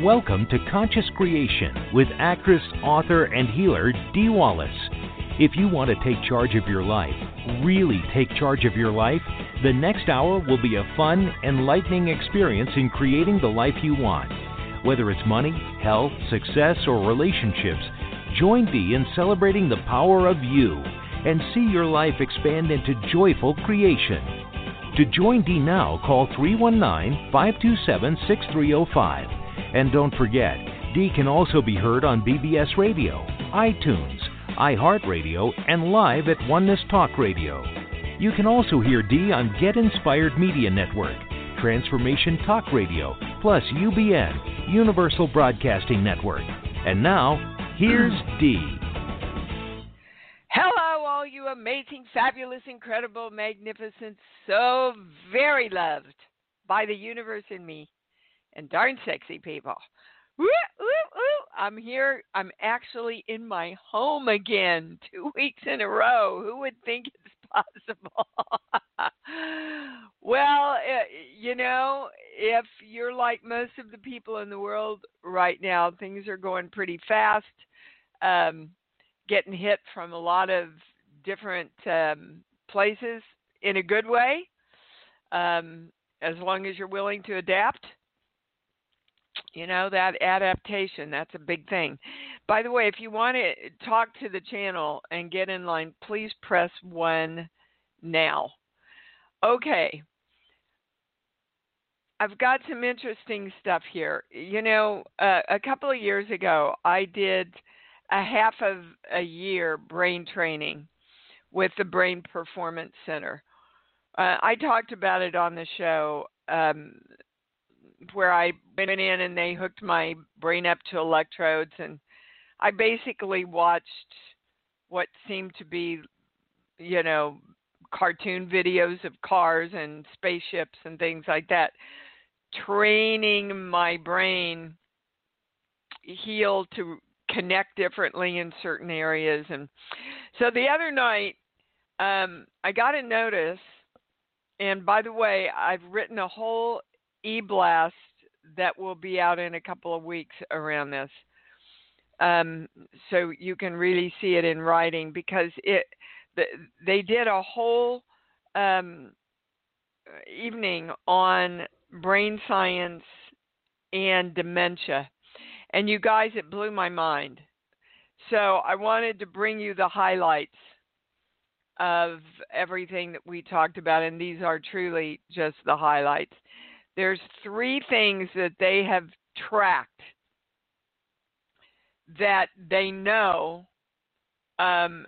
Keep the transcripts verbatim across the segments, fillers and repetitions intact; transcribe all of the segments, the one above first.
Welcome to Conscious Creation with actress, author, and healer Dee Wallace. If you want to take charge of your life, really take charge of your life, the next hour will be a fun, enlightening experience in creating the life you want. Whether it's money, health, success, or relationships, join Dee in celebrating the power of you and see your life expand into joyful creation. To join Dee now, call three one nine, five two seven, six three zero five. And don't forget, Dee can also be heard on B B S Radio, iTunes, iHeartRadio, and live at Oneness Talk Radio. You can also hear Dee on Get Inspired Media Network, Transformation Talk Radio, plus U B N, Universal Broadcasting Network. And now, here's Dee. Hello, all you amazing, fabulous, incredible, magnificent, so very loved by the universe and me, and darn sexy people. Woo, woo, woo. I'm here. I'm actually in my home again, two weeks in a row. Who would think it's possible? Well, you know, if you're like most of the people in the world right now, things are going pretty fast, um, getting hit from a lot of different um, places in a good way, um, as long as you're willing to adapt. You know, that adaptation, that's a big thing. By the way, if you want to talk to the channel and get in line, please press one now. Okay. I've got some interesting stuff here. You know, uh, a couple of years ago, I did a half of a year brain training with the Brain Performance Center. Uh, I talked about it on the show, um, where I went in and they hooked my brain up to electrodes, and I basically watched what seemed to be, you know, cartoon videos of cars and spaceships and things like that, training my brain heal to connect differently in certain areas. And so the other night, um, I got a notice, and by the way, I've written a whole e-blast that will be out in a couple of weeks around this. Um, so you can really see it in writing, because it the, they did a whole um, evening on brain science and dementia. And you guys, it blew my mind. So I wanted to bring you the highlights of everything that we talked about, and these are truly just the highlights. There's three things that they have tracked that they know um,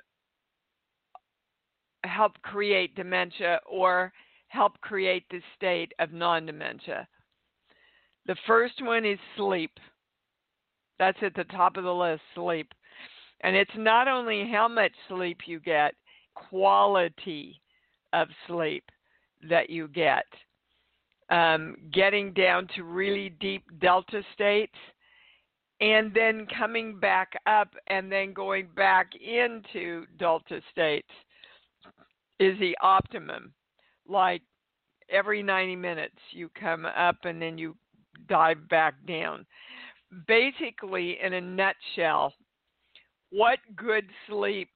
help create dementia or help create the state of non-dementia. The first one is sleep. That's at the top of the list, sleep. And it's not only how much sleep you get, quality of sleep that you get. Um, getting down to really deep delta states, and then coming back up and then going back into delta states is the optimum. Like every ninety minutes you come up and then you dive back down. Basically, in a nutshell, what good sleep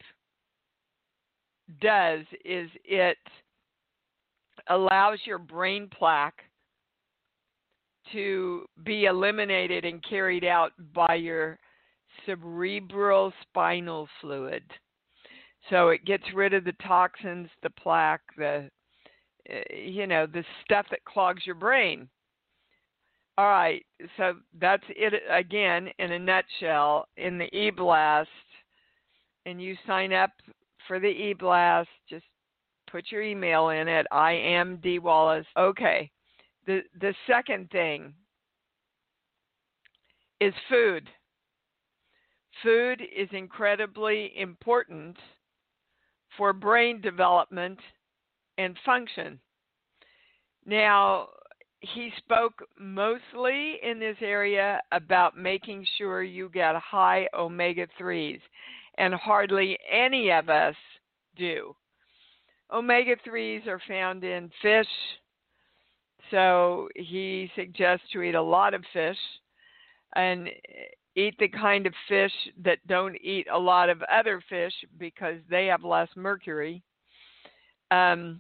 does is it allows your brain plaque to be eliminated and carried out by your cerebral spinal fluid. So it gets rid of the toxins, the plaque, the, you know, the stuff that clogs your brain. All right, so that's it again in a nutshell in the e-blast. And you sign up for the e-blast, just put your email in at I am Dee Wallace. Okay. The the second thing is food. Food is incredibly important for brain development and function. Now, he spoke mostly in this area about making sure you get high omega threes, and hardly any of us do. Omega threes are found in fish, so he suggests to eat a lot of fish. and eat the kind of fish that don't eat a lot of other fish because they have less mercury. Um,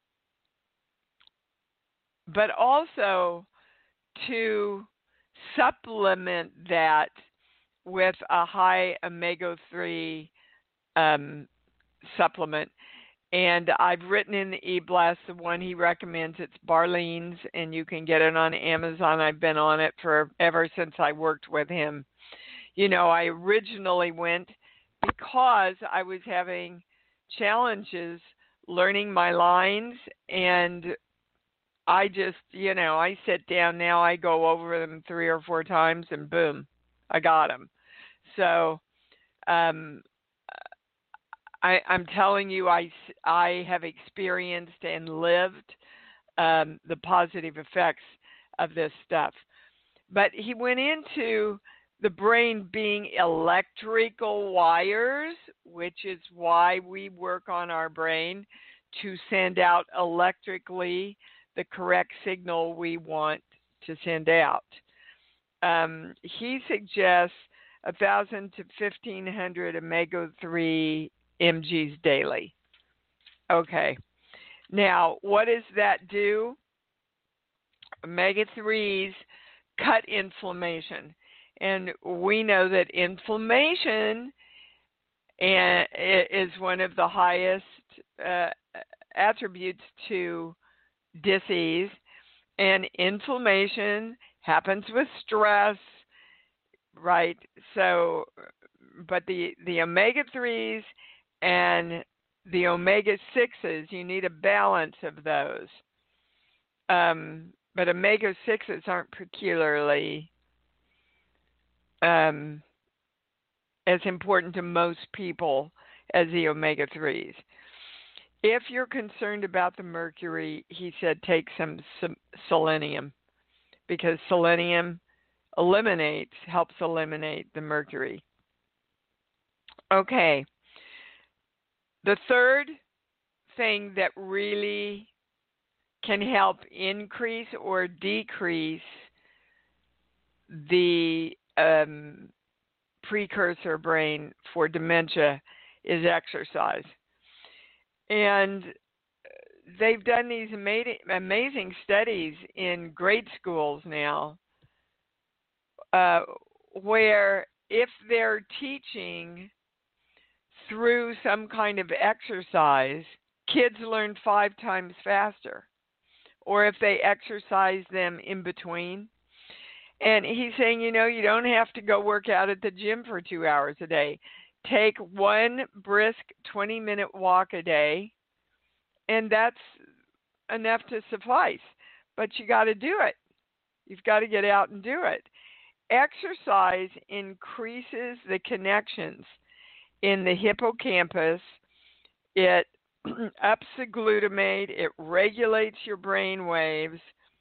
but also to supplement that with a high omega three um, supplement. And I've written in the e-blast the one he recommends. It's Barlean's, and you can get it on Amazon. I've been on it for ever since I worked with him. You know, I originally went because I was having challenges learning my lines, and I just, you know, I sit down now, I go over them three or four times, and boom, I got them. So um, I, I'm telling you, I, I have experienced and lived um, the positive effects of this stuff. But he went into the brain being electrical wires, which is why we work on our brain to send out electrically the correct signal we want to send out. Um, he suggests one thousand to fifteen hundred omega three mgs daily. Okay. Now, what does that do? omega threes cut inflammation. And we know that inflammation is one of the highest uh, attributes to disease. And inflammation happens with stress, right? So, but the, the omega threes and the omega sixes, you need a balance of those. Um, but omega sixes aren't particularly um, as important to most people as the omega threes. If you're concerned about the mercury, he said take some, some selenium, because selenium eliminates, helps eliminate the mercury. Okay. The third thing that really can help increase or decrease the um, precursor brain for dementia is exercise. And they've done these amazing, amazing studies in grade schools now uh, where if they're teaching through some kind of exercise, kids learn five times faster. Or if they exercise them in between. And he's saying, you know, you don't have to go work out at the gym for two hours a day. Take one brisk twenty-minute walk a day, and that's enough to suffice. But you got to do it. You've got to get out and do it. Exercise increases the connections in the hippocampus. It ups the glutamate, it regulates your brain waves,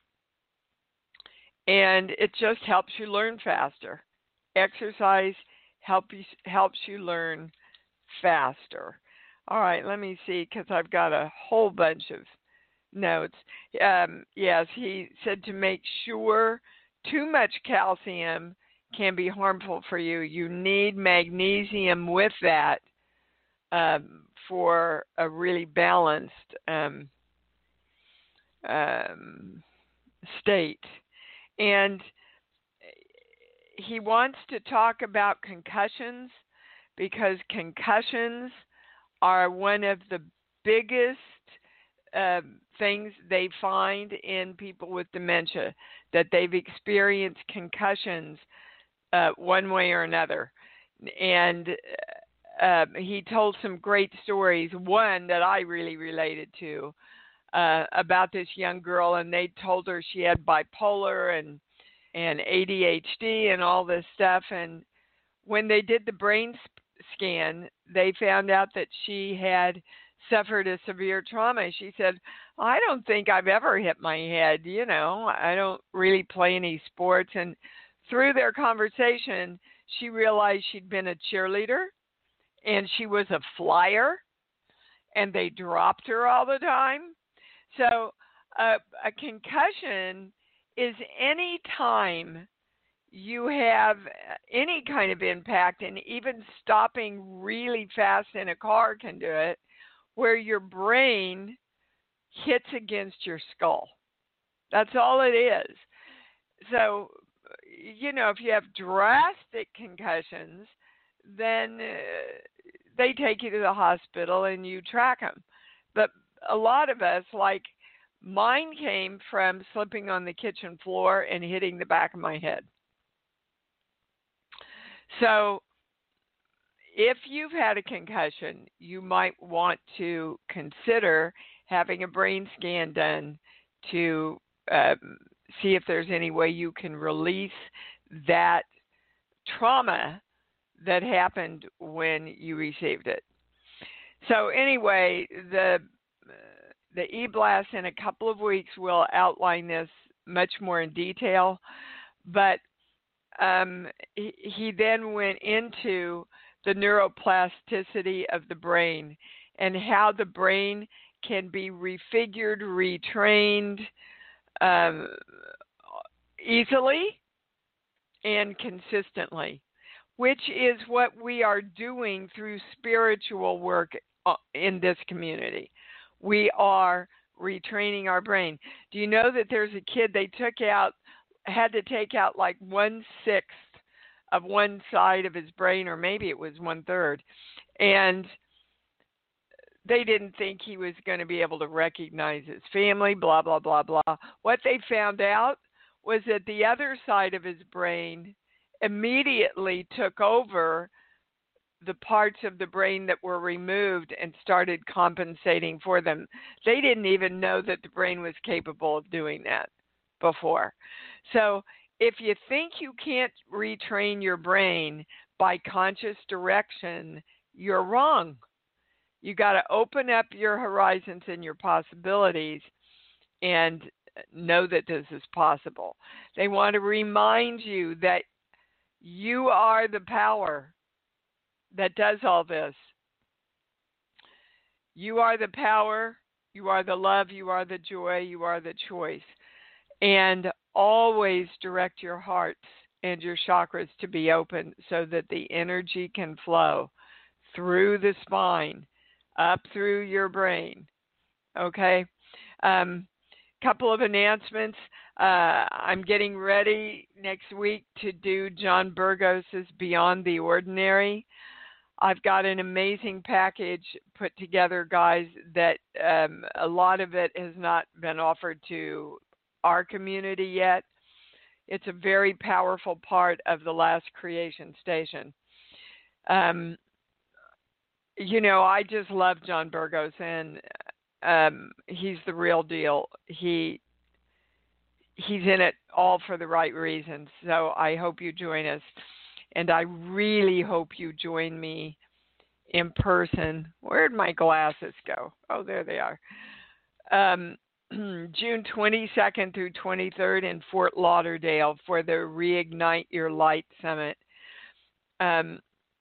and it just helps you learn faster. Exercise help you, helps you learn faster. All right, let me see, because I've got a whole bunch of notes. Um, yes, he said to make sure too much calcium can be harmful for you. You need magnesium with that. Um, for a really balanced um, um, state. And he wants to talk about concussions because concussions are one of the biggest uh, things they find in people with dementia, that they've experienced concussions uh, one way or another. And Uh, he told some great stories, one that I really related to, uh, about this young girl, and they told her she had bipolar and, and A D H D and all this stuff. And when they did the brain sp- scan, they found out that she had suffered a severe trauma. She said, I don't think I've ever hit my head, you know, I don't really play any sports. And through their conversation, she realized she'd been a cheerleader. And she was a flyer, and they dropped her all the time. So uh, a concussion is any time you have any kind of impact, and even stopping really fast in a car can do it, where your brain hits against your skull. That's all it is. So, you know, if you have drastic concussions, then uh, they take you to the hospital and you track them. But a lot of us, like mine, came from slipping on the kitchen floor and hitting the back of my head. So if you've had a concussion, you might want to consider having a brain scan done to um, see if there's any way you can release that trauma that happened when you received it. So anyway, the the e-blast in a couple of weeks will outline this much more in detail, but um, he, he then went into the neuroplasticity of the brain and how the brain can be refigured, retrained um, easily and consistently, which is what we are doing through spiritual work in this community. We are retraining our brain. Do you know that there's a kid they took out, had to take out like one-sixth of one side of his brain, or maybe it was one-third, and they didn't think he was going to be able to recognize his family, blah, blah, blah, blah. What they found out was that the other side of his brain immediately took over the parts of the brain that were removed and started compensating for them. They didn't even know that the brain was capable of doing that before. So if you think you can't retrain your brain by conscious direction, you're wrong. You got to open up your horizons and your possibilities and know that this is possible. They want to remind you that you are the power that does all this. You are the power, you are the love, you are the joy, you are the choice. And always direct your hearts and your chakras to be open so that the energy can flow through the spine, up through your brain. Okay? Um, couple of announcements. Uh, I'm getting ready next week to do John Burgos's Beyond the Ordinary. I've got an amazing package put together, guys, that um, a lot of it has not been offered to our community yet. It's a very powerful part of the Last Creation Station. Um, you know, I just love John Burgos, and um, he's the real deal. He he's in it all for the right reasons. So I hope you join us. And I really hope you join me in person. Where'd my glasses go? Oh, there they are. Um, June twenty-second through twenty-third in Fort Lauderdale for the Reignite Your Light Summit. Um,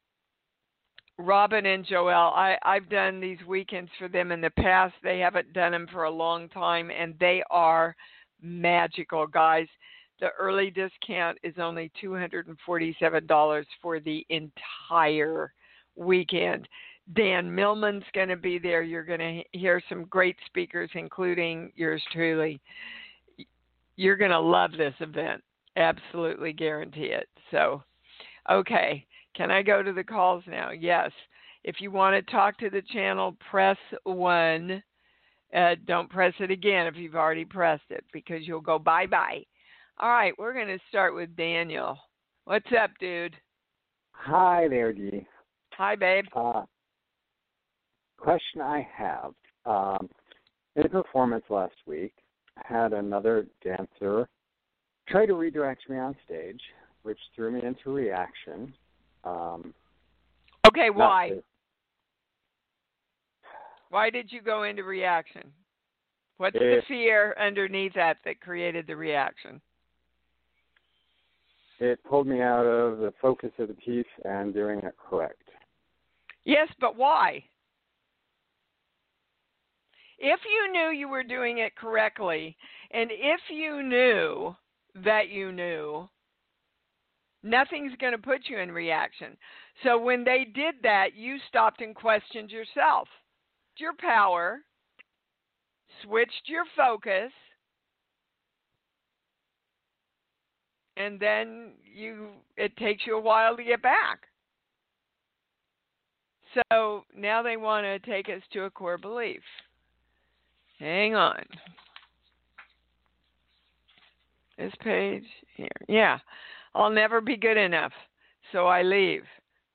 Robin and Joelle, I, I've done these weekends for them in the past. They haven't done them for a long time, and they are magical, guys. The early discount is only two hundred forty-seven dollars for the entire weekend. Dan Millman's going to be there. You're going to hear some great speakers, including yours truly. You're going to love this event. Absolutely guarantee it. So, okay. Can I go to the calls now? Yes. If you want to talk to the channel, press one. Uh, don't press it again if you've already pressed it, because you'll go bye-bye. All right, we're going to start with Daniel. What's up, dude? Hi there, Dee. Hi, babe. Uh, question I have. Um, in a performance last week, I had another dancer try to redirect me on stage, which threw me into reaction. Um, okay, why? To... Why did you go into reaction? What's it, the fear underneath that that created the reaction? It pulled me out of the focus of the piece and doing it correct. Yes, but why? If you knew you were doing it correctly, and if you knew that you knew, Nothing's going to put you in reaction. So when they did that, you stopped and questioned yourself, your power, switched your focus, and then you it takes you a while to get back. So now they want to take us to a core belief. Hang on. This page here. Yeah. I'll never be good enough, so I leave.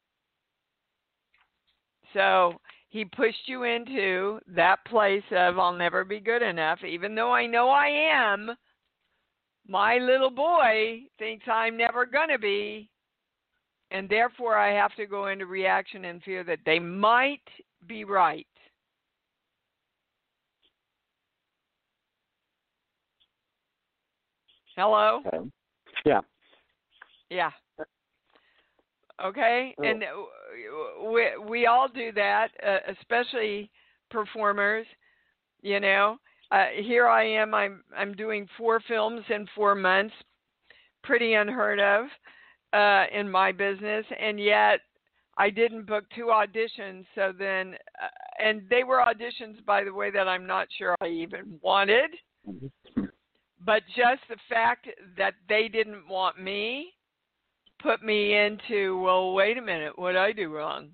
So he pushed you into that place of I'll never be good enough, even though I know I am. My little boy thinks I'm never going to be, and therefore I have to go into reaction and fear that they might be right. Hello? Okay. Yeah. Yeah. Okay? Oh. And we, we all do that, uh, especially performers, you know. Uh, here I am, I'm I'm doing four films in four months, pretty unheard of uh, in my business, and yet I didn't book two auditions. So then, uh, and they were auditions, by the way, that I'm not sure I even wanted, but just the fact that they didn't want me put me into, well, wait a minute, what did I do wrong?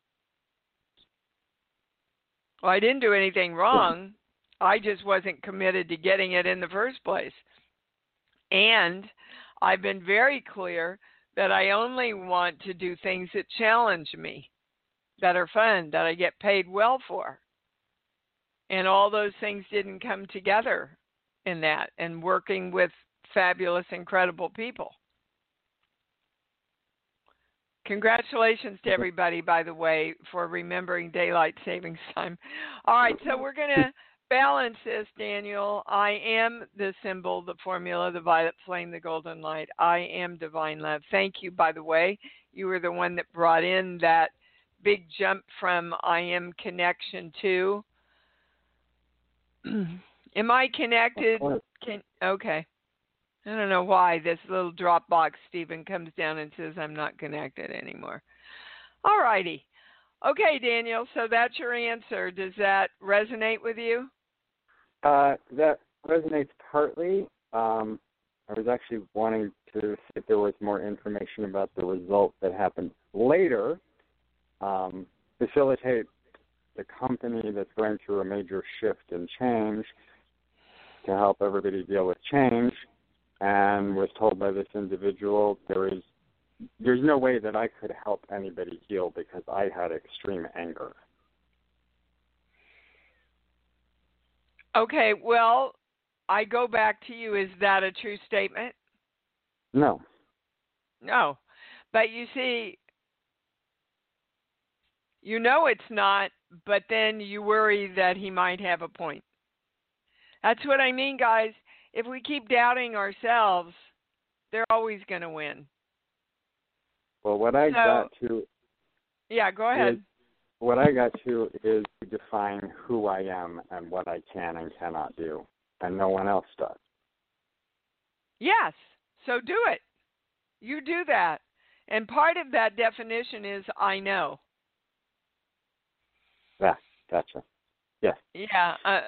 Well, I didn't do anything wrong. I just wasn't committed to getting it in the first place. And I've been very clear that I only want to do things that challenge me, that are fun, that I get paid well for. And all those things didn't come together in that, and working with fabulous, incredible people. Congratulations to everybody, by the way, for remembering daylight savings time. All right, so we're going to balance this, Daniel. I am the symbol, the formula, the violet flame, the golden light. I am divine love. Thank you, by the way. You were the one that brought in that big jump from I am connection to. Am I connected? Can, okay. I don't know why this little Dropbox Stephen comes down and says I'm not connected anymore. All righty. Okay, Daniel, so that's your answer. Does that resonate with you? Uh, that resonates partly. Um, I was actually wanting to see if there was more information about the result that happened later. Um, facilitate the company that's going through a major shift and change to help everybody deal with change, and was told by this individual there is there's no way that I could help anybody heal because I had extreme anger. Okay, well, I go back to you. Is that a true statement? No. No. But you see, you know it's not, but then you worry that he might have a point. That's what I mean, guys. If we keep doubting ourselves, they're always going to win. Well, what I so, got to... Yeah, go ahead. Is, what I got to is to define who I am and what I can and cannot do, and no one else does. Yes, so do it. You do that. And part of that definition is I know. Yeah, gotcha. Yes. Yeah. Uh,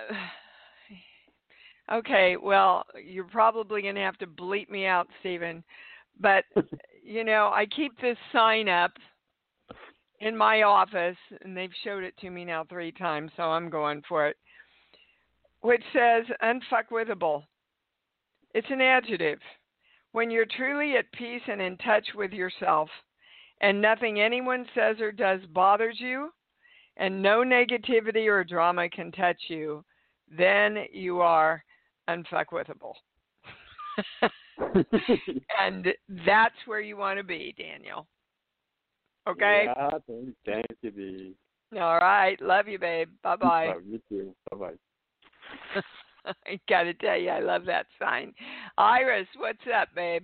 okay, well, you're probably going to have to bleep me out, Stephen. But, you know, I keep this sign up in my office, and they've showed it to me now three times, so I'm going for it, which says unfuckwithable. It's an adjective. When you're truly at peace and in touch with yourself, and nothing anyone says or does bothers you, and no negativity or drama can touch you, then you are unfuckwithable. And that's where you want to be, Daniel. Okay? Yeah, thank, thank you, Dee. All right. Love you, babe. Bye-bye. Love you too. Bye-bye. I got to tell you, I love that sign. Iris, what's up, babe?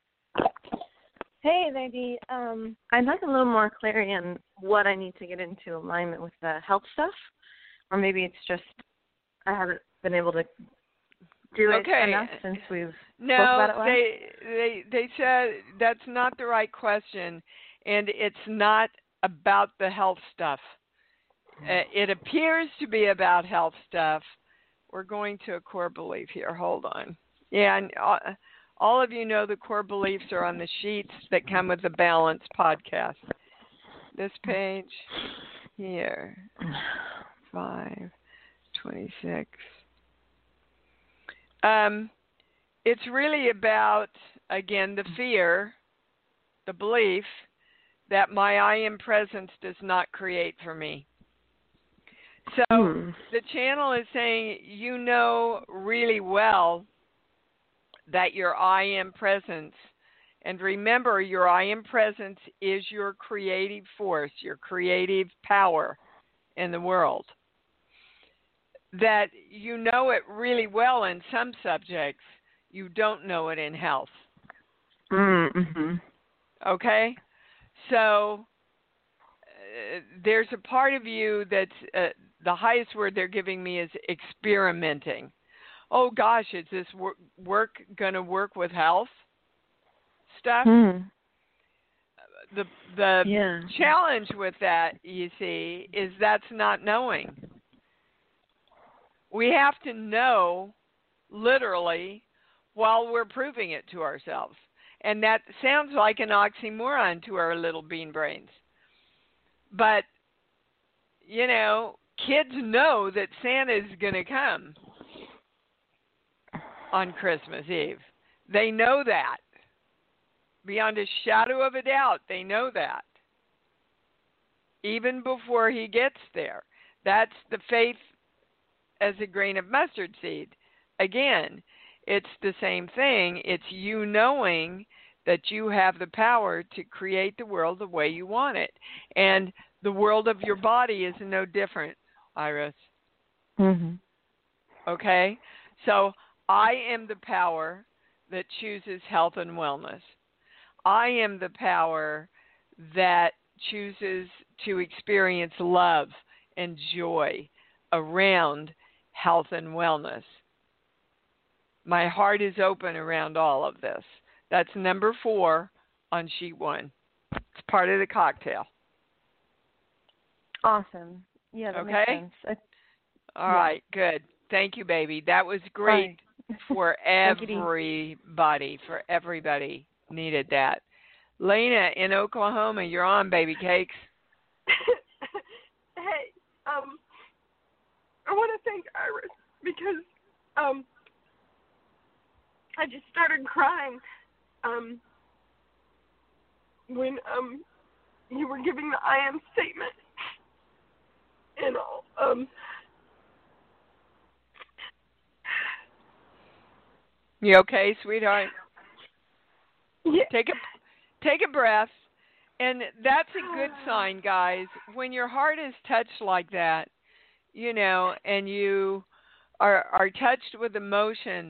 Hey, lady. Um, I'd like a little more clarity on what I need to get into alignment with the health stuff, or maybe it's just I haven't been able to do it okay. enough since we've no, spoke about it last? they they they said that's not the right question, and it's not about the health stuff. Uh, it appears to be about health stuff. We're going to a core belief here. Hold on. Yeah, and uh, all of you know the core beliefs are on the sheets that come with the Balance podcast. This page here, five twenty-six. Um, it's really about, again, the fear, the belief that my I am presence does not create for me. So Hmm. the channel is saying you know really well that your I am presence, and remember your I am presence is your creative force, your creative power in the world. That you know it really well in some subjects, you don't know it in health. Mm-hmm. Okay? So uh, there's a part of you that's, uh, the highest word they're giving me is experimenting. Oh gosh, is this work, work going to work with health stuff? Hmm. The the Yeah. challenge with that, you see, is that's not knowing. We have to know literally while we're proving it to ourselves. And that sounds like an oxymoron to our little bean brains. But, you know, kids know that Santa's going to come on Christmas Eve. They know that. Beyond a shadow of a doubt, they know that. Even before he gets there. That's the faith as a grain of mustard seed. Again, it's the same thing. It's you knowing that you have the power to create the world the way you want it. And the world of your body is no different, Iris. Mm-hmm. Okay? So I am the power that chooses health and wellness. I am the power that chooses to experience love and joy around health and wellness. My heart is open around all of this. That's number four on sheet one. It's part of the cocktail. Awesome. Yeah, that Okay? makes sense. I, All yeah. right, good. Thank you, baby. That was great Right. for Thank you, everybody. For everybody needed that. Lena in Oklahoma, you're on, baby cakes. Hey, um, I want to thank Iris because um, I just started crying um, when um, you were giving the I am statement and all. Um, You okay, sweetheart? yeah. Take a take a breath. And that's a good sign, guys. When your heart is touched like that, you know, and you are are touched with emotion,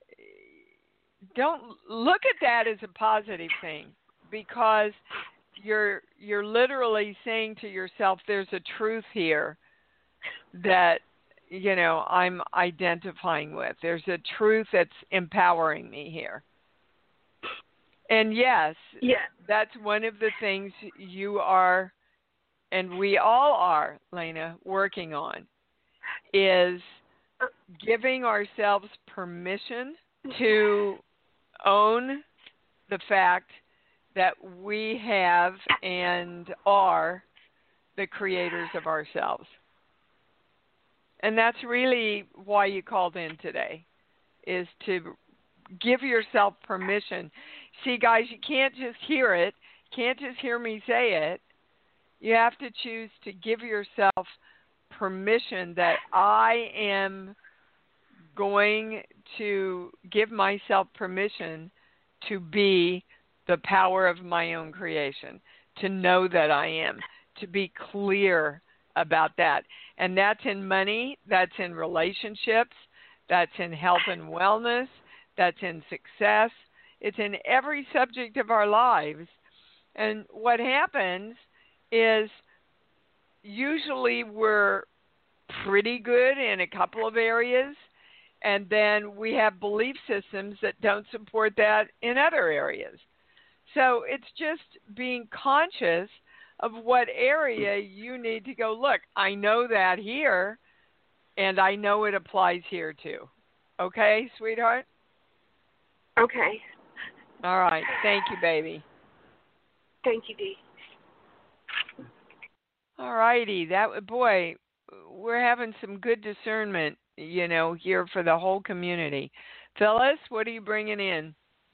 don't look at that as a positive thing, because you're you're literally saying to yourself, there's a truth here that, you know, I'm identifying with. There's a truth that's empowering me here. And yes, Yeah. that's one of the things you are, and we all are, Lena, working on, is giving ourselves permission to own the fact that we have and are the creators of ourselves. And that's really why you called in today, is to give yourself permission. See, guys, you can't just hear it, can't just hear me say it. You have to choose to give yourself permission that I am going to give myself permission to be the power of my own creation, to know that I am, to be clear about that. And that's in money, that's in relationships, that's in health and wellness, that's in success. It's in every subject of our lives. And what happens is usually we're pretty good in a couple of areas, And then we have belief systems that don't support that in other areas. So it's just being conscious of what area you need to go, look, I know that here, and I know it applies here too. Okay, sweetheart? Okay. All right. Thank you, baby. Thank you, Dee. All righty. That, boy, we're having some good discernment, you know, here for the whole community. Phyllis, what are you bringing in?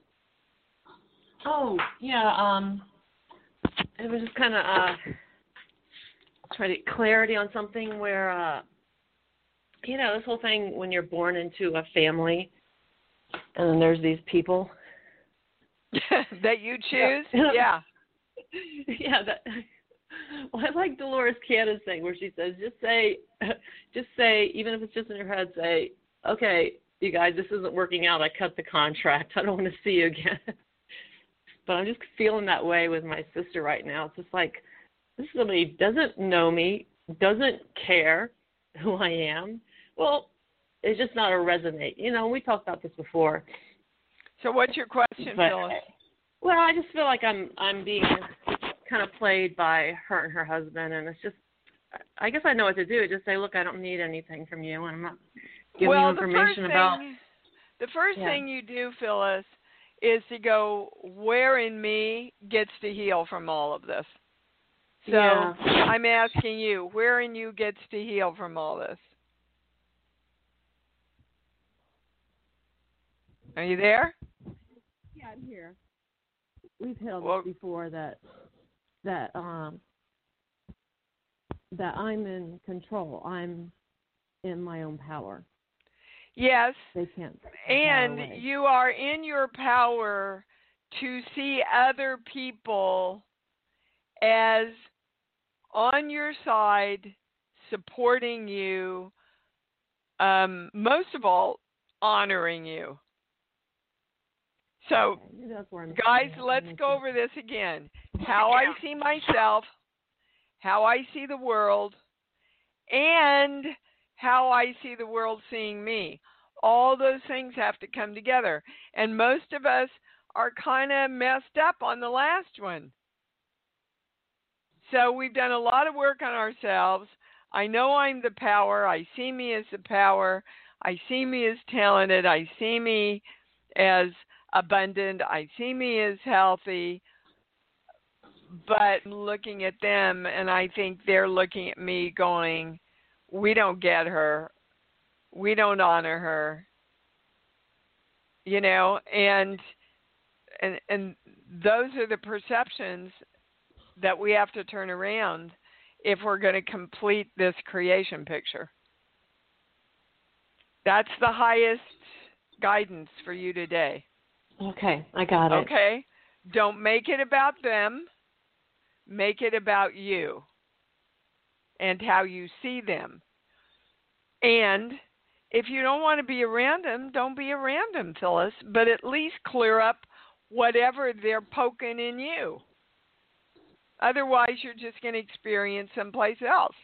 Oh, yeah, um, it was just kind of uh, trying to get clarity on something where, uh, you know, this whole thing when you're born into a family and then there's these people. That you choose? Yeah. Yeah. Yeah, that, well, I like Dolores Cannon's thing where she says, just say, just say, even if it's just in your head, say, okay, you guys, this isn't working out. I cut the contract. I don't want to see you again. But I'm just feeling that way with my sister right now. It's just like, this is somebody who doesn't know me, doesn't care who I am. Well, it's just not a resonate. You know, we talked about this before. So what's your question, but, Phyllis? Well, I just feel like I'm I'm being kind of played by her and her husband, and it's just, I guess I know what to do. Just say, look, I don't need anything from you, and I'm not giving well, you information the about. Thing, the first yeah. thing you do, Phyllis, is to go, where in me gets to heal from all of this? So yeah. I'm asking you, where in you gets to heal from all this? Are you there? Yeah, I'm here. We've held well, this before that that um that I'm in control. I'm in my own power. Yes. They can't. And you are in your power to see other people as on your side, supporting you, um, most of all, honoring you. So, guys, let's go over this again. How I see myself, how I see the world, and how I see the world seeing me. All those things have to come together. And most of us are kind of messed up on the last one. So we've done a lot of work on ourselves. I know I'm the power. I see me as the power. I see me as talented. I see me as abundant. I see me as healthy. But I'm looking at them, and I think they're looking at me going, we don't get her. We don't honor her. You know, and and and those are the perceptions that we have to turn around if we're going to complete this creation picture. That's the highest guidance for you today. Okay, I got it. Okay? Don't make it about them. Make it about you and how you see them. And if you don't want to be around them, don't be around them, Phyllis, but at least clear up whatever they're poking in you. Otherwise, you're just going to experience someplace else.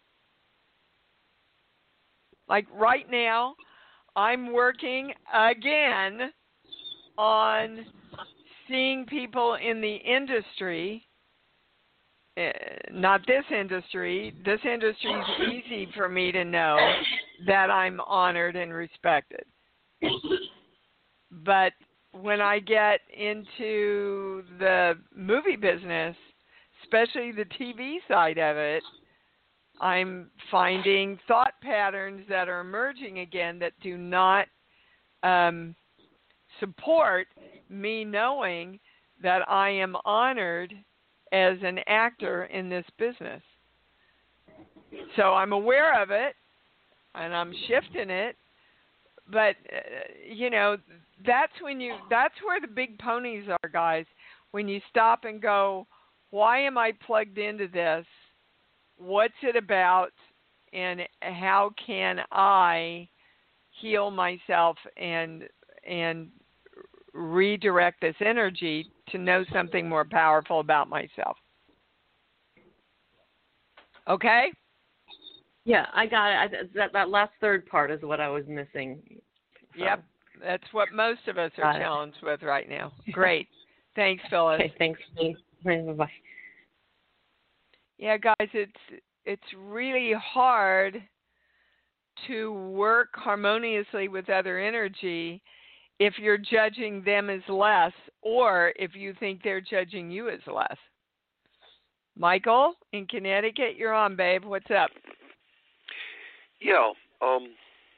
Like right now, I'm working again on seeing people in the industry, uh, not this industry. This industry is easy for me to know that I'm honored and respected. But when I get into the movie business, especially the T V side of it, I'm finding thought patterns that are emerging again that do not um, support me knowing that I am honored as an actor in this business. So I'm aware of it, and I'm shifting it. But, uh, you know, that's when you, that's where the big ponies are, guys. When you stop and go, why am I plugged into this? What's it about? And how can I heal myself and and redirect this energy to know something more powerful about myself? Okay? Yeah, I got it. I, that, that last third part is what I was missing. Yep. That's what most of us are Got it. challenged with right now. Great. Thanks, Phyllis. Okay, thanks. Bye-bye. Yeah, guys, it's it's really hard to work harmoniously with other energy if you're judging them as less or if you think they're judging you as less. Michael, in Connecticut, you're on, babe. What's up? Yeah, um,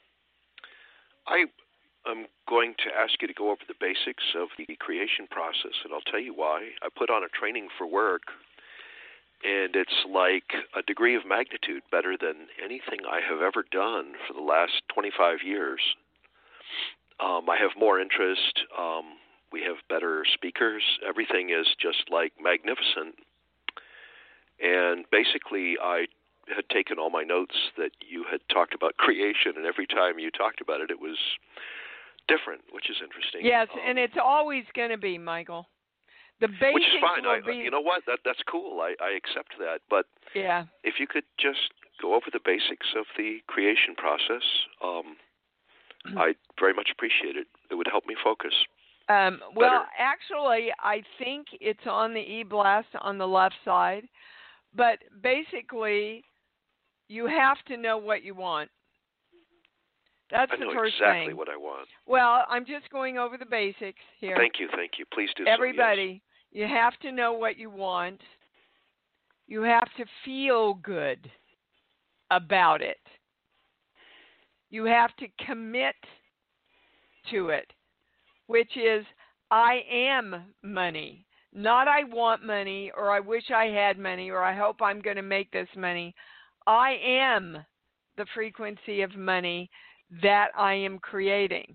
I am going to ask you to go over the basics of the creation process, and I'll tell you why. I put on a training for work, and it's like a degree of magnitude better than anything I have ever done for the last twenty-five years. Um, I have more interest. Um, we have better speakers. Everything is just like magnificent. And basically, I had taken all my notes that you had talked about creation, and every time you talked about it, it was different, which is interesting. Yes, um, and it's always going to be, Michael. The basics which is fine. will I, be... You know what? That that's cool. I, I accept that. But yeah. if you could just go over the basics of the creation process, um, I'd very much appreciate it. It would help me focus. Um, well, better. actually, I think it's on the e-blast on the left side. But basically, you have to know what you want. That's I the know first exactly thing. what I want. Well, I'm just going over the basics here. Thank you, thank you. Please do Everybody, so, yes. you have to know what you want. You have to feel good about it. You have to commit to it, which is, I am money. Not I want money, or I wish I had money, or I hope I'm going to make this money. I am the frequency of money that I am creating.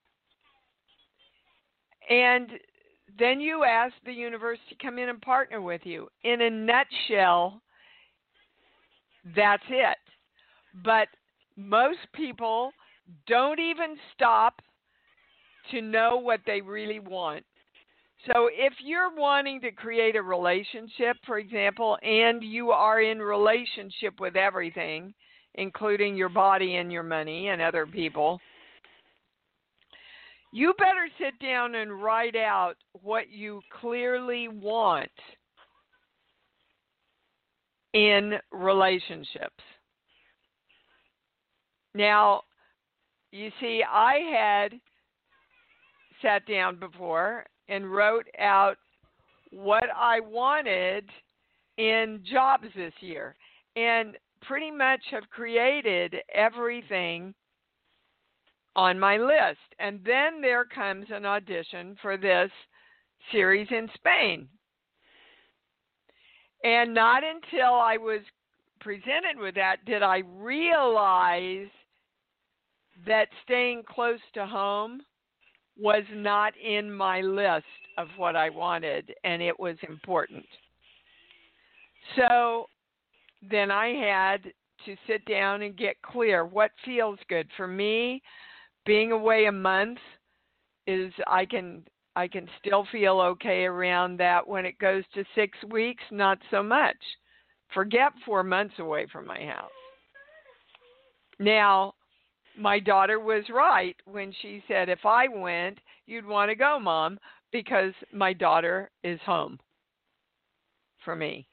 And then you ask the universe to come in and partner with you. In a nutshell, that's it. But most people don't even stop to know what they really want. So if you're wanting to create a relationship, for example, and you are in relationship with everything, including your body and your money and other people, you better sit down and write out what you clearly want in relationships. Now, you see, I had sat down before and wrote out what I wanted in jobs this year, and pretty much have created everything on my list. And then there comes an audition for this series in Spain. And not until I was presented with that did I realize that staying close to home was not in my list of what I wanted, and it was important. So then I had to sit down and get clear what feels good. For me, being away a month is I can I can still feel okay around that. When it goes to six weeks, not so much. Forget four months away from my house. Now, my daughter was right when she said, if I went, you'd want to go, Mom, because my daughter is home for me.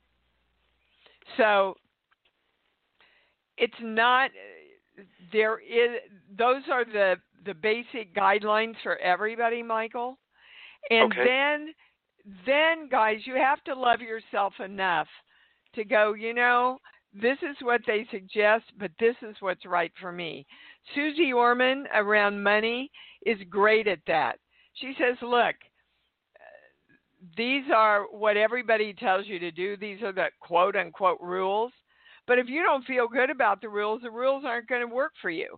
So it's not, there is, those are the, the basic guidelines for everybody, Michael. And okay. then, then guys, you have to love yourself enough to go, you know, this is what they suggest, but this is what's right for me. Susie Orman around money is great at that. She says, look, these are what everybody tells you to do. These are the quote-unquote rules. But if you don't feel good about the rules, the rules aren't going to work for you.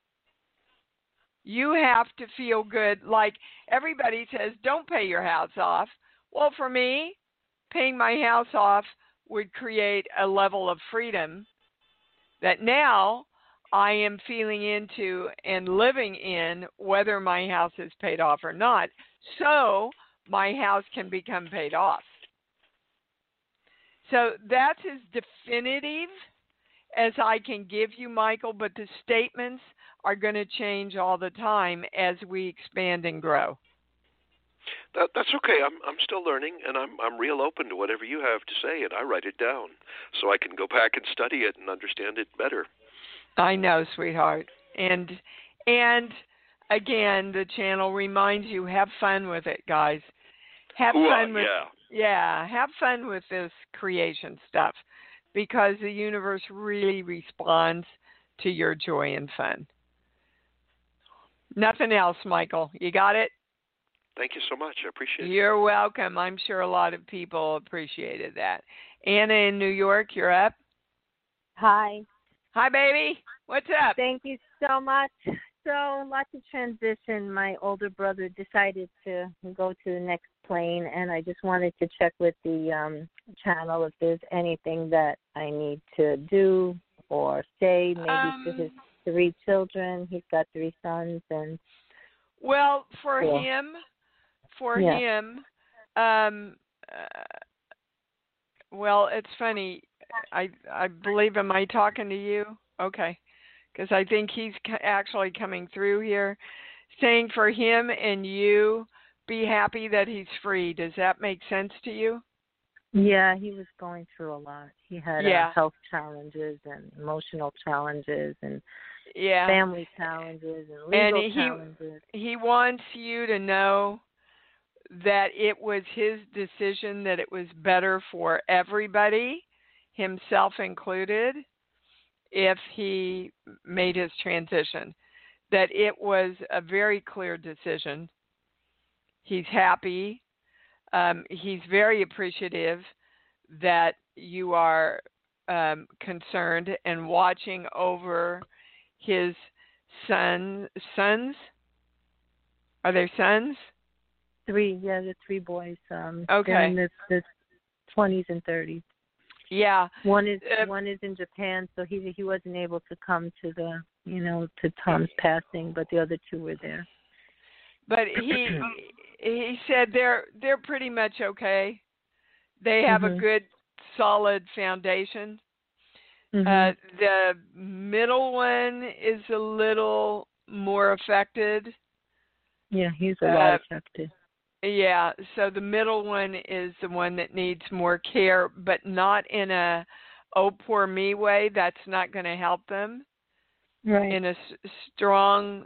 You have to feel good. Like everybody says, don't pay your house off. Well, for me, paying my house off would create a level of freedom that now I am feeling into and living in, whether my house is paid off or not, so my house can become paid off. So that's as definitive as I can give you, Michael, but the statements are going to change all the time as we expand and grow. That, that's okay. I'm I'm still learning, and I'm I'm real open to whatever you have to say, and I write it down so I can go back and study it and understand it better. I know, sweetheart. And and again, the channel reminds you, have fun with it, guys. Have Ooh, fun with yeah. yeah, have fun with this creation stuff, because the universe really responds to your joy and fun. Nothing else, Michael. You got it? Thank you so much. I appreciate it. You're welcome. I'm sure a lot of people appreciated that. Anna in New York, you're up. Hi. Hi, baby. What's up? Thank you so much. So, lots of transition. My older brother decided to go to the next plane, and I just wanted to check with the um, channel if there's anything that I need to do or say, maybe um, to his three children. He's got three sons. and Well, for yeah. him, for yeah. him, um, uh, well, it's funny. I I believe, am I talking to you? Okay. Because I think he's actually coming through here, saying for him and you, be happy that he's free. Does that make sense to you? Yeah, he was going through a lot. He had yeah. uh, health challenges and emotional challenges and yeah. family challenges and legal and he, challenges. He wants you to know that it was his decision, that it was better for everybody, himself included, if he made his transition, that it was a very clear decision. He's happy. Um, he's very appreciative that you are um, concerned and watching over his son, sons. Are they sons? Three, yeah, the three boys. Um, okay. They're in the, the twenties and thirties. Yeah. One is uh, one is in Japan, so he he wasn't able to come to the you know to Tom's passing, but the other two were there. But he he said they're they're pretty much okay. They have mm-hmm. a good solid foundation. Mm-hmm. Uh, the middle one is a little more affected. Yeah, he's a lot uh, affected. Yeah, so the middle one is the one that needs more care, but not in a, oh, poor me way. That's not going to help them. Right. In a s- strong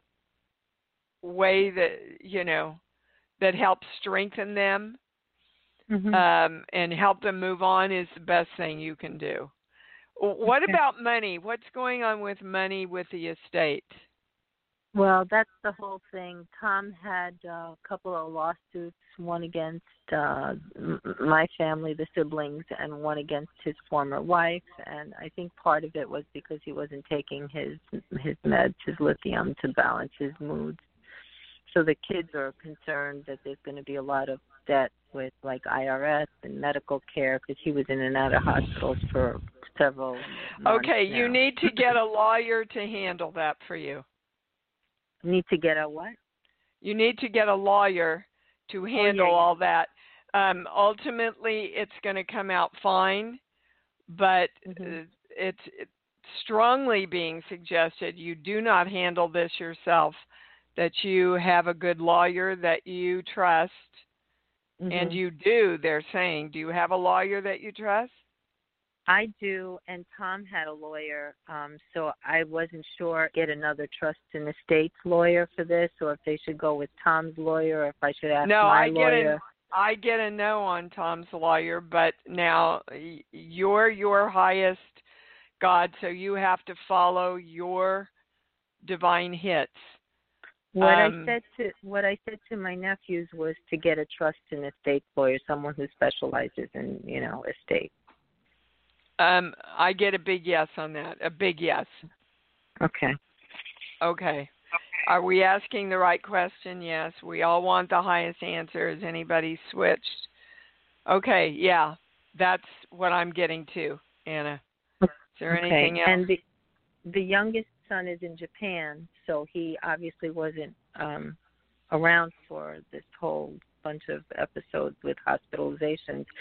way that, you know, that helps strengthen them mm-hmm. um, and help them move on is the best thing you can do. What okay. about money? What's going on with money with the estate? Well, that's the whole thing. Tom had uh, a couple of lawsuits, one against uh, m- my family, the siblings, and one against his former wife. And I think part of it was because he wasn't taking his his meds, his lithium, to balance his moods. So the kids are concerned that there's going to be a lot of debt with like I R S and medical care because he was in and out of hospitals for several months Okay, now. you need to get a lawyer to handle that for you. Need to get a what? You need to get a lawyer to handle oh, yeah, yeah. all that. Um, ultimately, it's going to come out fine, but mm-hmm. it's, it's strongly being suggested you do not handle this yourself, that you have a good lawyer that you trust, mm-hmm. and you do, they're saying. Do you have a lawyer that you trust? I do, and Tom had a lawyer, um, so I wasn't sure get another trust in the state's lawyer for this, or if they should go with Tom's lawyer, or if I should ask no, my I lawyer. Get a, I get a no on Tom's lawyer, but now you're your highest God, so you have to follow your divine hits. What um, I said to what I said to my nephews was to get a trust in a state lawyer, someone who specializes in, you know, estate. Um, I get a big yes on that. A big yes. Okay. Okay. Are we asking the right question? Yes. We all want the highest answer. Has anybody switched? Okay. Yeah. That's what I'm getting to, Anna. Is there okay. anything else? And the the youngest son is in Japan, so he obviously wasn't um, around for this whole bunch of episodes with hospitalizations.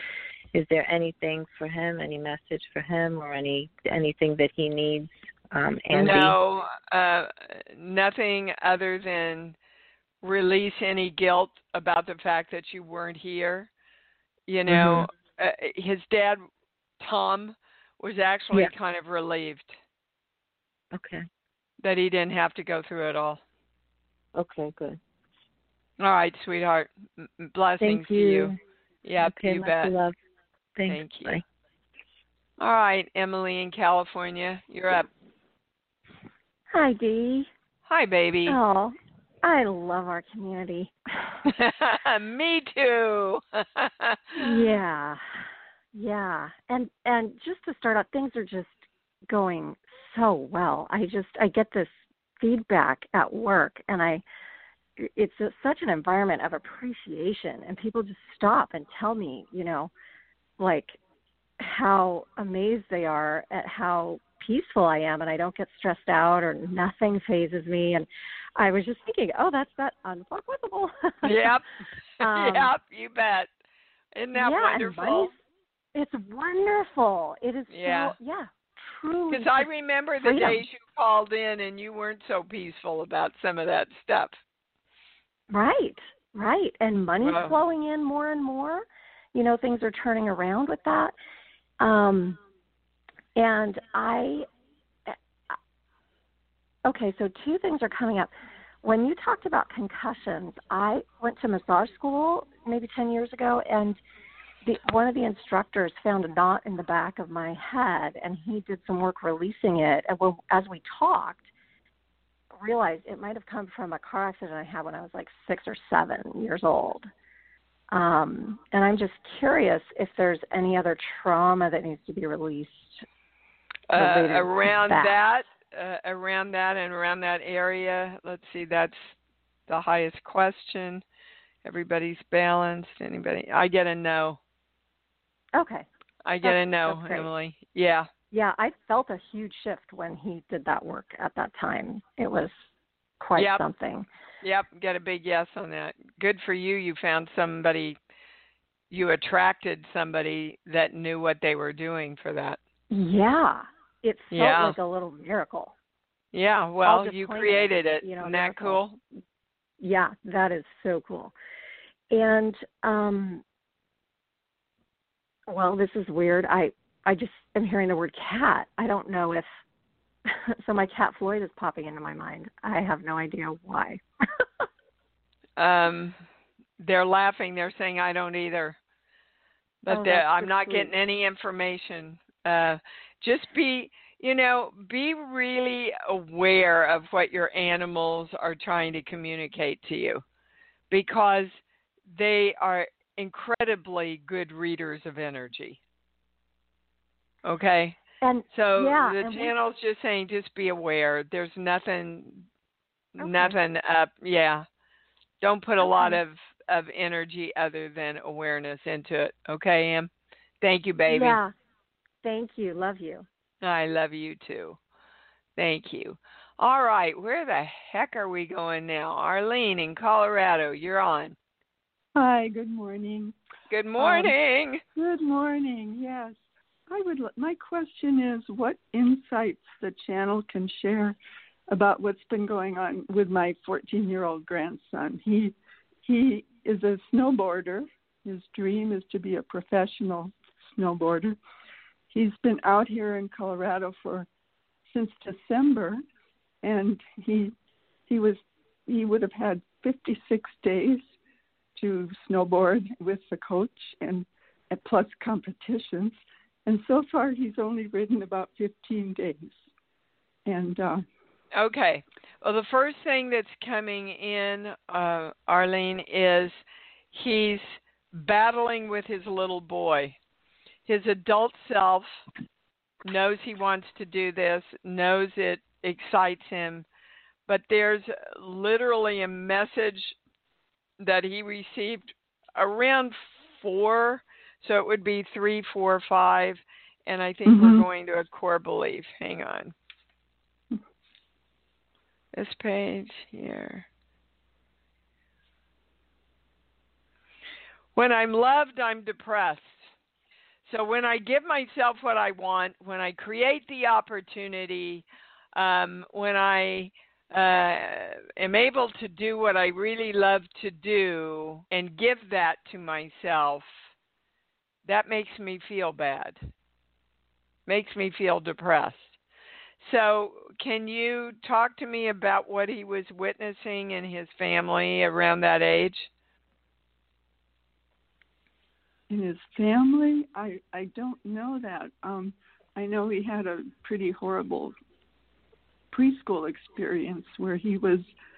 is there anything for him, any message for him, or any anything that he needs, um, Andy? No, uh, nothing other than release any guilt about the fact that you weren't here. You know, mm-hmm. uh, his dad, Tom, was actually yeah. kind of relieved. Okay. That he didn't have to go through it all. Okay, good. All right, sweetheart. M- blessings Thank you. to you. Yep, okay, you much bet. Love. Thanks. Thank you. Bye. All right, Emily in California, you're up. Hi, Dee. Hi, baby. Oh, I love our community. Me too. yeah, yeah, and and just to start out, things are just going so well. I just I get this feedback at work, and I it's a, such an environment of appreciation, and people just stop and tell me, you know, like how amazed they are at how peaceful I am, and I don't get stressed out or nothing phases me. And I was just thinking, oh, that's that unfuckwithable. Yep. um, yep, you bet. Isn't that yeah, wonderful? And it's wonderful. It is yeah. so, yeah, truly. Because I remember the freedom. days you called in and you weren't so peaceful about some of that stuff. Right, right. And money's wow. flowing in more and more. You know, things are turning around with that. Um, and I, okay, so two things are coming up. When you talked about concussions, I went to massage school maybe ten years ago, and the, one of the instructors found a knot in the back of my head, and he did some work releasing it. And when, as we talked, realized it might have come from a car accident I had when I was like six or seven years old. Um, and I'm just curious if there's any other trauma that needs to be released. Uh, around that, that uh, around that and around that area. Let's see, that's the highest question. Everybody's balanced. Anybody? I get a no. Okay. I get that's, a no, Emily. Yeah. Yeah, I felt a huge shift when he did that work at that time. It was quite yep. something. Yep, get a big yes on that. Good for you. You found somebody, you attracted somebody that knew what they were doing for that. Yeah, it felt yeah. like a little miracle. Yeah, well, you created it. You know, Isn't that cool? Yeah, that is so cool. And, um, well, this is weird. I, I just am hearing the word cat. I don't know if, so my cat Floyd is popping into my mind. I have no idea why. um, they're laughing. They're saying I don't either. But oh, I'm not sweet. getting any information. Uh, just be, you know, be really aware of what your animals are trying to communicate to you, because they are incredibly good readers of energy. Okay? And so yeah, the and channel's we... just saying just be aware. There's nothing okay. nothing up. Yeah. Don't put a okay. lot of, of energy other than awareness into it. Okay, Em? Thank you, baby. Yeah. Thank you. Love you. I love you too. Thank you. All right. Where the heck are we going now? Arlene in Colorado, you're on. Hi, good morning. Good morning. Um, good morning, yes. I would. My question is, what insights the channel can share about what's been going on with my fourteen-year-old grandson. He he is a snowboarder. His dream is to be a professional snowboarder. He's been out here in Colorado for since December, and he he was he would have had fifty-six days to snowboard with the coach and, and plus competitions. And so far, he's only ridden about fifteen days. And uh, okay. Well, the first thing that's coming in, uh, Arlene, is he's battling with his little boy. His adult self knows he wants to do this, knows it excites him, but there's literally a message that he received around four. So it would be three, four, five, and I think mm-hmm. we're going to a core belief. Hang on. This page here. When I'm loved, I'm depressed. So when I give myself what I want, when I create the opportunity, um, when I uh, am able to do what I really love to do and give that to myself, that makes me feel bad, makes me feel depressed. So can you talk to me about what he was witnessing in his family around that age? In his family, I, I don't know that. Um, I know he had a pretty horrible preschool experience where he was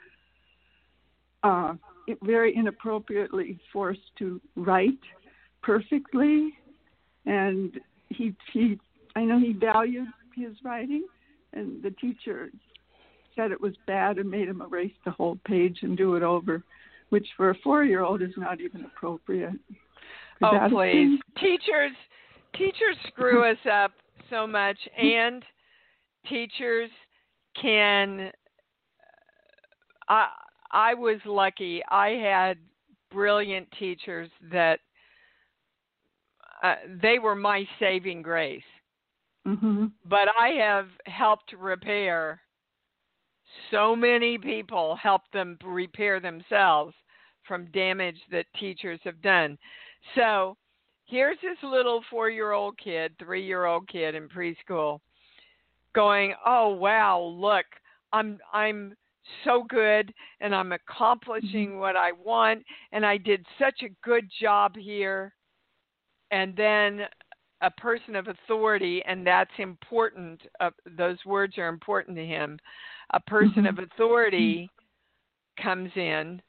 uh, very inappropriately forced to write perfectly, and he he I know he valued his writing, and the teacher said it was bad and made him erase the whole page and do it over, which for a four-year-old is not even appropriate. Could oh, please. Teachers, teachers screw us up so much, and teachers can... I, I was lucky. I had brilliant teachers that uh, they were my saving grace. Mm-hmm. But I have helped repair so many people, help them repair themselves from damage that teachers have done. So here's this little four-year-old kid, three-year-old kid in preschool going, oh, wow, look, I'm I'm so good and I'm accomplishing mm-hmm. what I want and I did such a good job here. And then a person of authority, and that's important, uh, those words are important to him, a person mm-hmm. of authority mm-hmm. comes in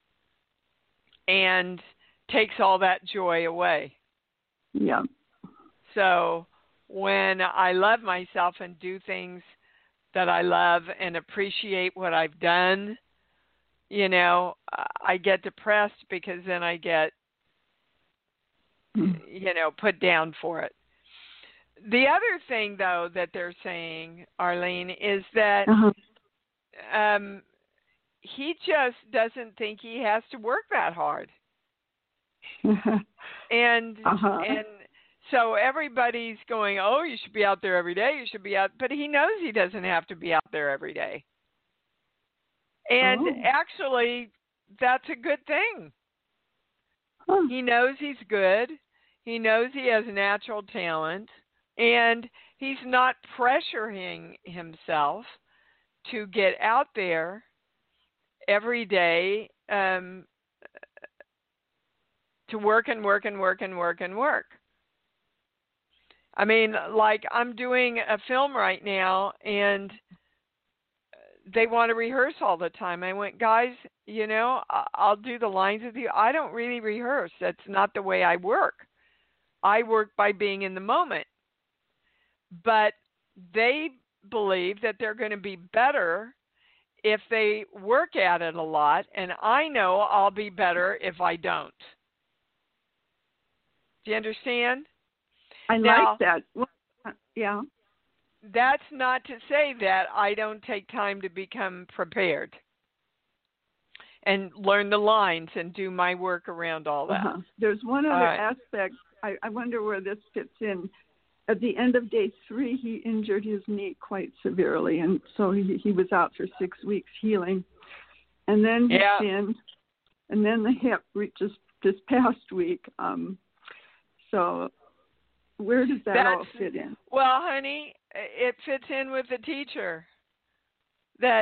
and takes all that joy away. Yeah. So when I love myself and do things that I love and appreciate what I've done, you know, I get depressed because then I get, mm-hmm. you know, put down for it. The other thing, though, that they're saying, Arlene, is that uh-huh. um, he just doesn't think he has to work that hard. and uh-huh. and so everybody's going, oh, you should be out there every day. You should be out. But he knows he doesn't have to be out there every day. And oh. actually, that's a good thing. Huh. He knows he's good. He knows he has natural talent. And he's not pressuring himself to get out there every day um, to work and work and work and work and work. I mean, like I'm doing a film right now, and they want to rehearse all the time. I went, guys, you know, I'll do the lines with you. I don't really rehearse. That's not the way I work. I work by being in the moment. But they believe that they're going to be better if they work at it a lot, and I know I'll be better if I don't. Do you understand? I now, like that. Well, yeah. That's not to say that I don't take time to become prepared and learn the lines and do my work around all that. Uh-huh. There's one other uh, aspect. I, I wonder where this fits in. At the end of day three, he injured his knee quite severely, and so he, he was out for six weeks healing. And then his yeah. shin, and then the hip just this past week. Um, so where does that That's, all fit in? Well, honey, it fits in with the teacher. That,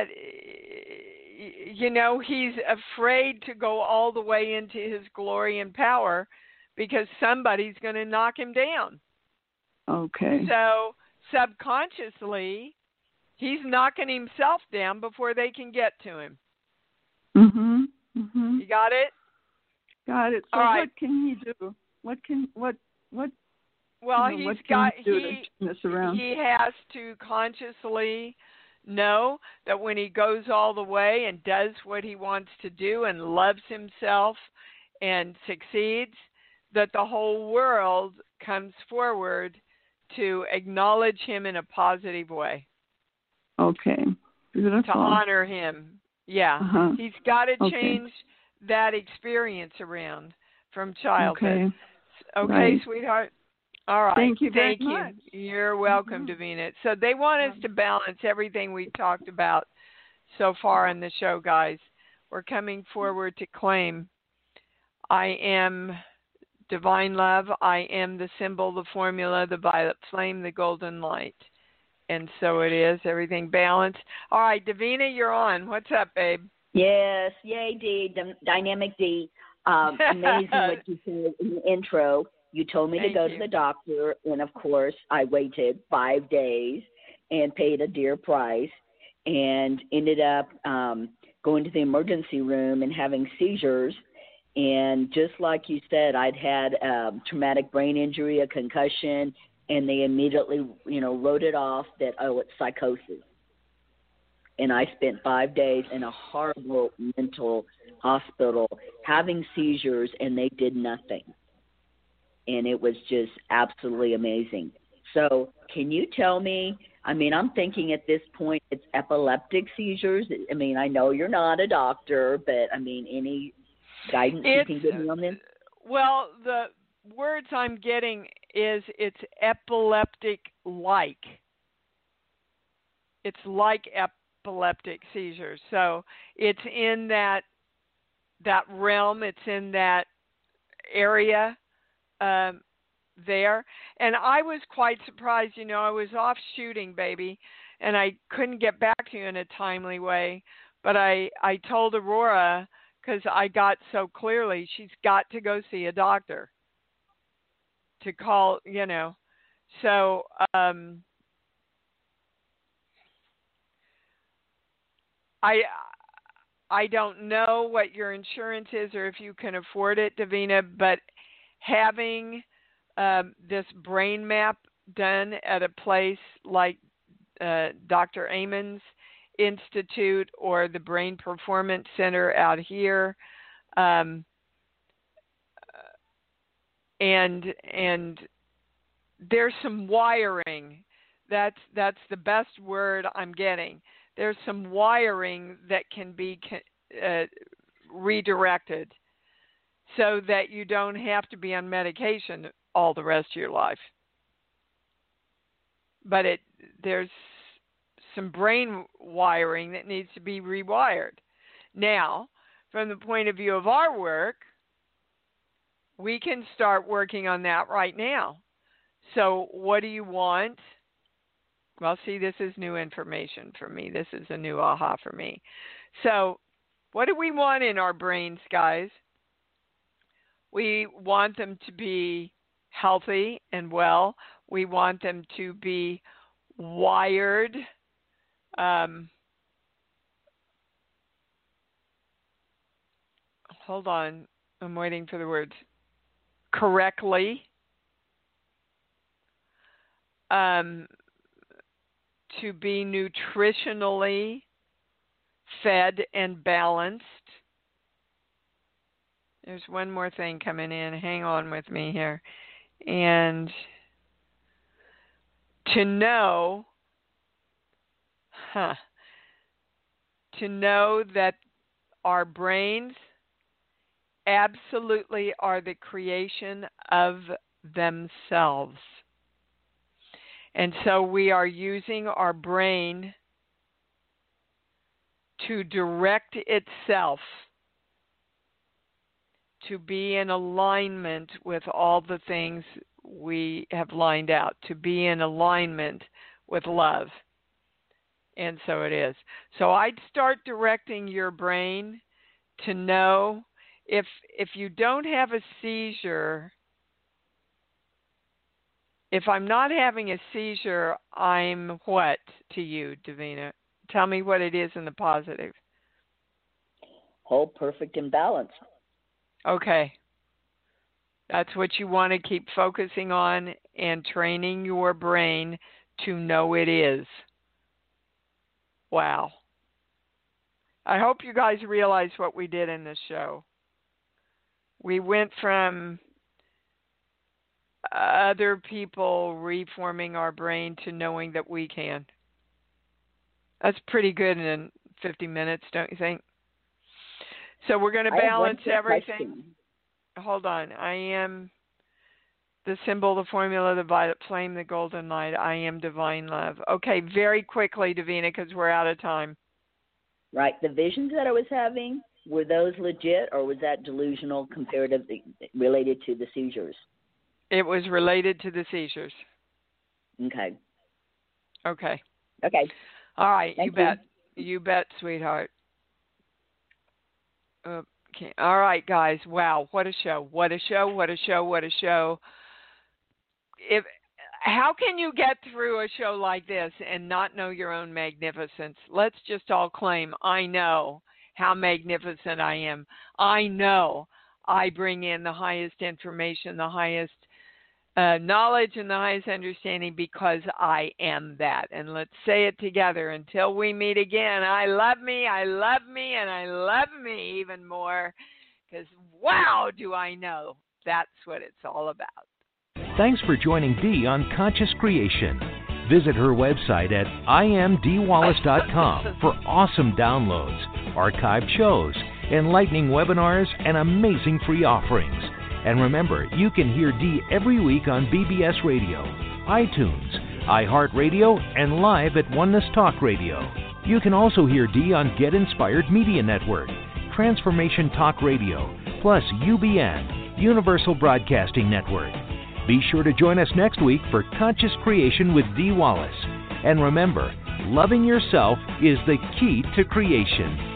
you know, he's afraid to go all the way into his glory and power because somebody's going to knock him down. Okay. So subconsciously, he's knocking himself down before they can get to him. Mhm. Mhm. You got it? Got it. So All right. what can he do? What can what what? Well, you know, he's what got he, do he to turn this around? he has to consciously know that when he goes all the way and does what he wants to do and loves himself and succeeds, that the whole world comes forward to acknowledge him in a positive way. Okay. Beautiful. To honor him. Yeah. Uh-huh. He's got to okay. change that experience around from childhood. Okay, okay right. sweetheart? All right. Thank you very Thank you. much. You're welcome, Mhm. Davina. So they want us to balance everything we've talked about so far in the show, guys. We're coming forward to claim I am divine love. I am the symbol, the formula, the violet flame, the golden light. And so it is. Everything balanced. All right, Davina, you're on. What's up, babe? Yes. Yay, D. D- Dynamic D. Um, amazing what you said in the intro. You told me Thank to go you. to the doctor, and of course, I waited five days and paid a dear price, and ended up um, going to the emergency room and having seizures. And just like you said, I'd had a traumatic brain injury, a concussion, and they immediately, you know, wrote it off that, oh, it's psychosis. And I spent five days in a horrible mental hospital having seizures, and they did nothing. And it was just absolutely amazing. So can you tell me, I mean, I'm thinking at this point it's epileptic seizures. I mean, I know you're not a doctor, but, I mean, any guidance It's, you can give me on this? Well, the words I'm getting is it's epileptic-like. It's like epileptic seizures. So it's in that that realm. It's in that area um, there. And I was quite surprised. You know, I was off shooting, baby, and I couldn't get back to you in a timely way. But I, I told Aurora, because I got so clearly, she's got to go see a doctor to call, you know. So um, I I don't know what your insurance is or if you can afford it, Davina, but having um, this brain map done at a place like uh, Doctor Amon's Institute or the Brain Performance Center out here, um, and and there's some wiring. That's that's the best word I'm getting. There's some wiring that can be uh, redirected so that you don't have to be on medication all the rest of your life. But it there's some brain wiring that needs to be rewired. Now, from the point of view of our work, we can start working on that right now. So what do you want? Well, see, this is new information for me. This is a new aha for me. So what do we want in our brains, guys? We want them to be healthy and well. We want them to be wired. Um, hold on. I'm waiting for the words. Correctly. Um, to be nutritionally fed and balanced. There's one more thing coming in. Hang on with me here. And to know, huh, to know that our brains absolutely are the creation of themselves. And so we are using our brain to direct itself to be in alignment with all the things we have lined out, to be in alignment with love. And so it is. So I'd start directing your brain to know if if you don't have a seizure, if I'm not having a seizure, I'm what to you, Davina? Tell me what it is in the positive. Whole, perfect, and balanced. Okay. That's what you want to keep focusing on and training your brain to know it is. Wow. I hope you guys realize what we did in this show. We went from other people reforming our brain to knowing that we can. That's pretty good in fifty minutes, don't you think? So we're going to balance everything. Hold on. I am The symbol, the formula, the violet flame, the golden light. I am divine love. Okay, very quickly, Davina, because we're out of time. Right. The visions that I was having, were those legit, or was that delusional comparative related to the seizures? It was related to the seizures. Okay. Okay. Okay. All right. Thank you bet. You. you bet, sweetheart. Okay. All right, guys. Wow. What a show. What a show. What a show. What a show. If how can you get through a show like this and not know your own magnificence? Let's just all claim, I know how magnificent I am. I know I bring in the highest information, the highest uh, knowledge, and the highest understanding because I am that. And let's say it together until we meet again. I love me, I love me, and I love me even more because, wow, do I know that's what it's all about. Thanks for joining Dee on Conscious Creation. Visit her website at I am dee wallace dot com for awesome downloads, archived shows, enlightening webinars, and amazing free offerings. And remember, you can hear Dee every week on B B S Radio, iTunes, iHeartRadio, and live at Oneness Talk Radio. You can also hear Dee on Get Inspired Media Network, Transformation Talk Radio, plus U B N, Universal Broadcasting Network. Be sure to join us next week for Conscious Creation with Dee Wallace. And remember, loving yourself is the key to creation.